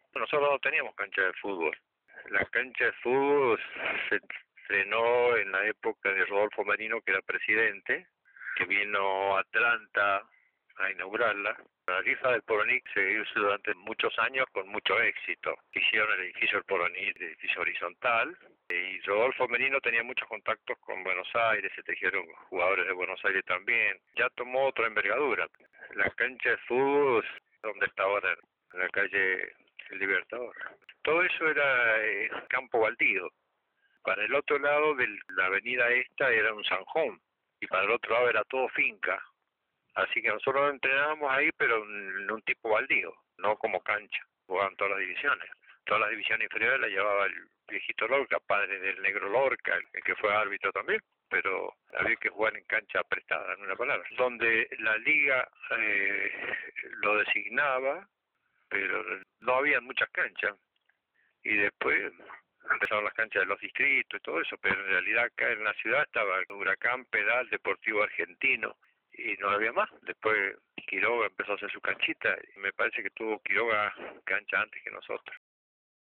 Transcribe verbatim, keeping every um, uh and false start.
Nosotros no teníamos cancha de fútbol. La cancha de fútbol se estrenó en la época de Rodolfo Marino, que era presidente, que vino a Atlanta a inaugurarla. La rifa del Porvenir se hizo durante muchos años con mucho éxito. Hicieron el edificio del Porvenir, el edificio horizontal, y Rodolfo Merino tenía muchos contactos con Buenos Aires, se tejieron jugadores de Buenos Aires también. Ya tomó otra envergadura. La cancha de fútbol, donde está ahora, en la calle El Libertador. Todo eso era eh, campo baldío. Para el otro lado de la avenida esta era un zanjón, y para el otro lado era todo finca. Así que nosotros entrenábamos ahí, pero en un tipo baldío, no como cancha. Jugaban todas las divisiones. Todas las divisiones inferiores las llevaba el viejito Lorca, padre del negro Lorca, el que fue árbitro también, pero había que jugar en cancha prestada, en una palabra. Donde la liga eh, lo designaba, pero no había muchas canchas. Y después empezaron las canchas de los distritos y todo eso, pero en realidad acá en la ciudad estaba el Huracán, Pedal, Deportivo Argentino, y no había más. Después Quiroga empezó a hacer su canchita, y me parece que tuvo Quiroga cancha antes que nosotros.